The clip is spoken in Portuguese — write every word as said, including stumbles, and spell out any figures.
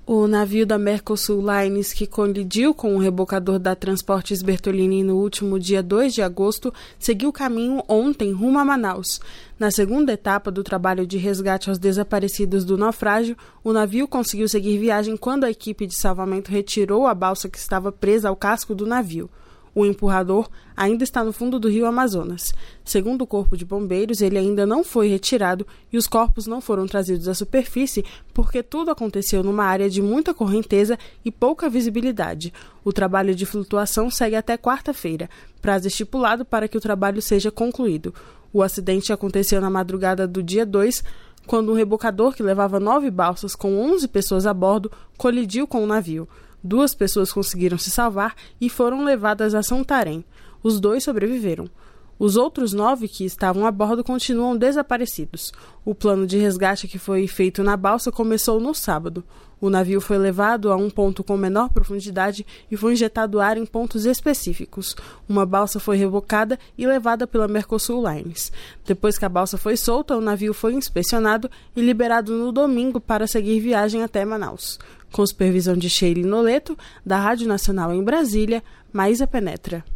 O navio da Mercosul Lines, que colidiu com o rebocador da Transportes Bertolini no último dia dois de agosto, seguiu caminho ontem rumo a Manaus. Na segunda etapa do trabalho de resgate aos desaparecidos do naufrágio, o navio conseguiu seguir viagem quando a equipe de salvamento retirou a balsa que estava presa ao casco do navio. O empurrador ainda está no fundo do rio Amazonas. Segundo o Corpo de Bombeiros, ele ainda não foi retirado e os corpos não foram trazidos à superfície porque tudo aconteceu numa área de muita correnteza e pouca visibilidade. O trabalho de flutuação segue até quarta-feira, prazo estipulado para que o trabalho seja concluído. O acidente aconteceu na madrugada do dia dois, quando um rebocador que levava nove balsas com onze pessoas a bordo colidiu com o navio. Duas pessoas conseguiram se salvar e foram levadas a Santarém. Os dois sobreviveram. Os outros nove que estavam a bordo continuam desaparecidos. O plano de resgate que foi feito na balsa começou no sábado. O navio foi levado a um ponto com menor profundidade e foi injetado ar em pontos específicos. Uma balsa foi rebocada e levada pela Mercosul Lines. Depois que a balsa foi solta, o navio foi inspecionado e liberado no domingo para seguir viagem até Manaus. Com supervisão de Sheila Noleto, da Rádio Nacional em Brasília, Maísa Penetra.